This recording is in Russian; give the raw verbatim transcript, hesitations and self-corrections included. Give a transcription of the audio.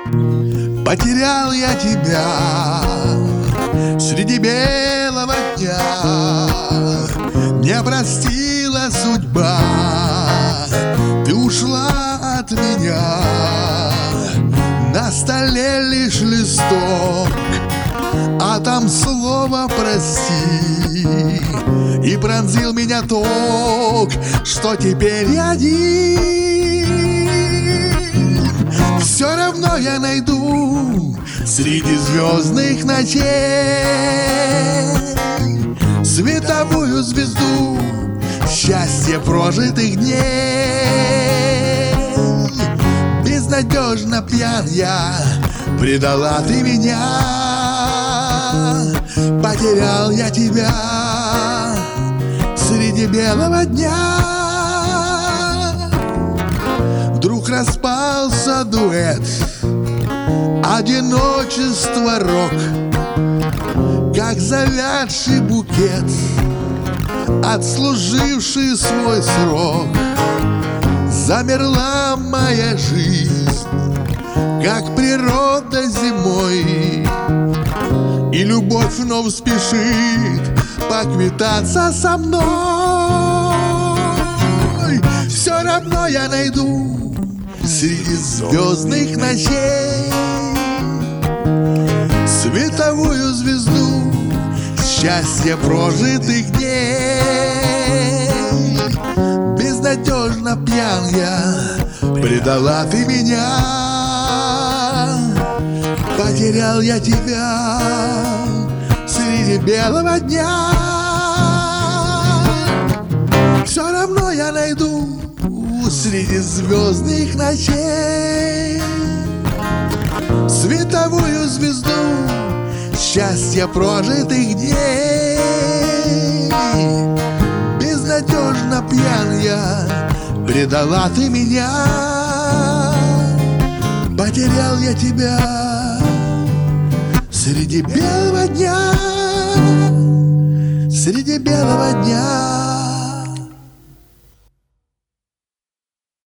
Потерял я тебя среди белого дня. Не простила судьба, ты ушла от меня. На столе лишь листок, а там слово «прости». И пронзил меня ток, что теперь один. Все равно я найду среди звездных ночей световую звезду счастья прожитых дней. Безнадежно пьян я, предала ты меня. Потерял я тебя среди белого дня. Вдруг распался дуэт, одиночество рок, как завядший букет, отслуживший свой срок. Замерла моя жизнь, как природа зимой, и любовь вновь спешит поквитаться со мной. Все равно я найду среди звездных ночей световую звезду счастья прожитых дней. Безнадежно пьян я, предала ты меня. Потерял я тебя среди белого дня. Все равно я найду среди звездных ночей световую звезду счастья прожитых дней. Безнадежно пьян я, предала ты меня. Потерял я тебя среди белого дня, среди белого дня.